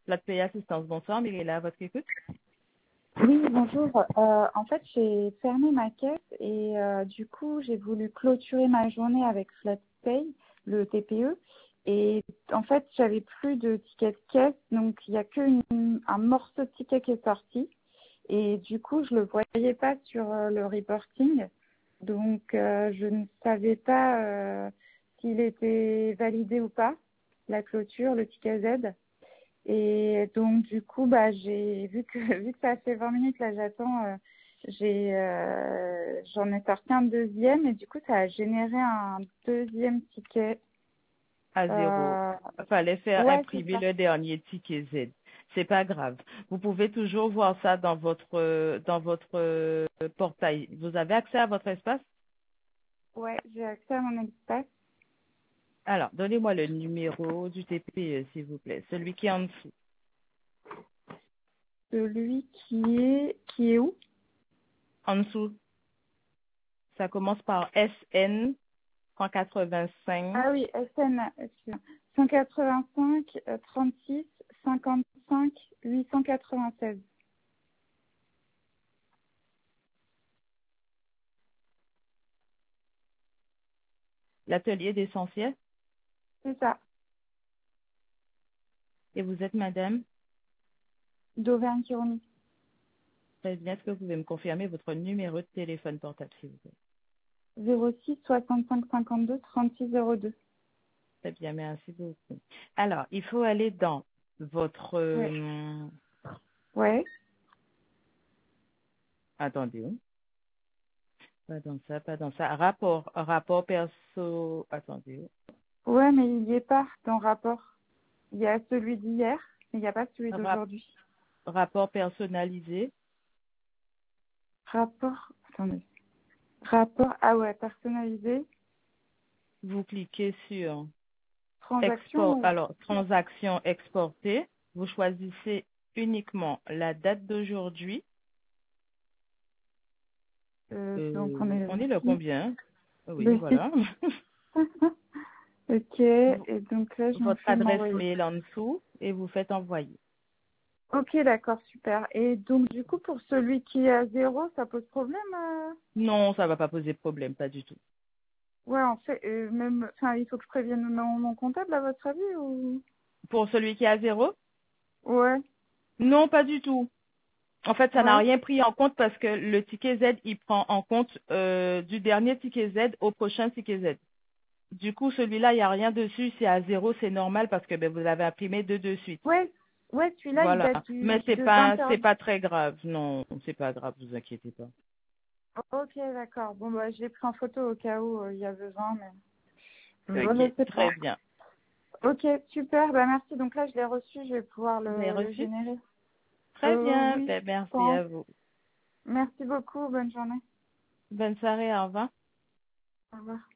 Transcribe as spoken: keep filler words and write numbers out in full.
Flat Pay Assistance, bonsoir, Mirella, à votre écoute. Oui, bonjour. Euh, en fait, j'ai fermé ma caisse et euh, du coup, j'ai voulu clôturer ma journée avec FlatPay, le T P E. Et en fait, j'avais plus de ticket de caisse, donc il n'y a qu'un morceau de ticket qui est sorti. Et du coup, je ne le voyais pas sur euh, le reporting. Donc, euh, je ne savais pas euh, s'il était validé ou pas, la clôture, le ticket Z. Et donc, du coup, bah, j'ai vu que vu que ça fait vingt minutes, là, j'attends, euh, j'ai, euh, j'en ai sorti un deuxième et du coup, ça a généré un deuxième ticket. À zéro. Euh, Il fallait faire ouais, c'est imprimer ça. le dernier ticket Z. C'est pas grave. Vous pouvez toujours voir ça dans votre euh, dans votre euh, portail. Vous avez accès à votre espace? Ouais, j'ai accès à mon espace. Alors, donnez-moi le numéro du T P E, s'il vous plaît. Celui qui est en dessous. Celui qui est, qui est où? En dessous, ça commence par S N cent quatre-vingt-cinq. Ah oui, S N, excusez-moi. cent quatre-vingt-cinq, euh, trente-six, cinquante-cinq, huit cent quatre-vingt-seize. L'atelier d'essentiel. C'est ça. Et vous êtes madame? D'Auvergne-Kiromy. Très bien. Est-ce que vous pouvez me confirmer votre numéro de téléphone portable, s'il vous plaît? zéro six soixante-cinq cinquante-deux trente-six zéro deux. Très bien, merci beaucoup. Alors, il faut aller dans votre... Ouais. euh, Ouais. attendez, hein. Pas dans ça, pas dans ça. Rapport, rapport perso... Attendez. hein. Ouais, mais il n'y est pas dans le rapport. Il y a celui d'hier, mais il n'y a pas celui Rap- d'aujourd'hui. rapport personnalisé. Rapport, attendez. Rapport, ah ouais, personnalisé. Vous cliquez sur Transaction export. ou, Alors, transaction exportée. Vous choisissez uniquement la date d'aujourd'hui. euh, donc on Euh, est le on est le six. combien? Oui, Le six. voilà. Ok, Vous- et donc là, je me votre fais adresse m'envoyer. mail en dessous et vous faites envoyer. Ok, d'accord, super. Et donc, du coup, pour celui qui est à zéro, ça pose problème euh Non, ça va pas poser de problème, pas du tout. Ouais, en fait, euh, même, enfin, il faut que je prévienne mon, mon comptable, à votre avis, ou? Pour celui qui est à zéro? Ouais, Non, pas du tout. En fait, ça n'a ouais. rien pris en compte parce que le ticket Z, il prend en compte euh, du dernier ticket Z au prochain ticket Z. Du coup, celui-là, il n'y a rien dessus. C'est à zéro, c'est normal parce que ben, vous avez imprimé deux de suite. Ouais, ouais, celui-là, il Voilà. date du, Mais c'est de pas, vingt heures. c'est pas très grave. Non, c'est pas grave, vous inquiétez pas. Ok, d'accord. Bon, bah, je l'ai pris en photo au cas où euh, il y a besoin, mais je ne Ok, sais pas. très bien. Ok, super. Bah, merci. Donc là, je l'ai reçu. Je vais pouvoir Vous avez le, le reçu? générer. Très Euh, bien. oui, Ben, je merci pense. à vous. Merci beaucoup. Bonne journée. Bonne soirée, au revoir. Au revoir.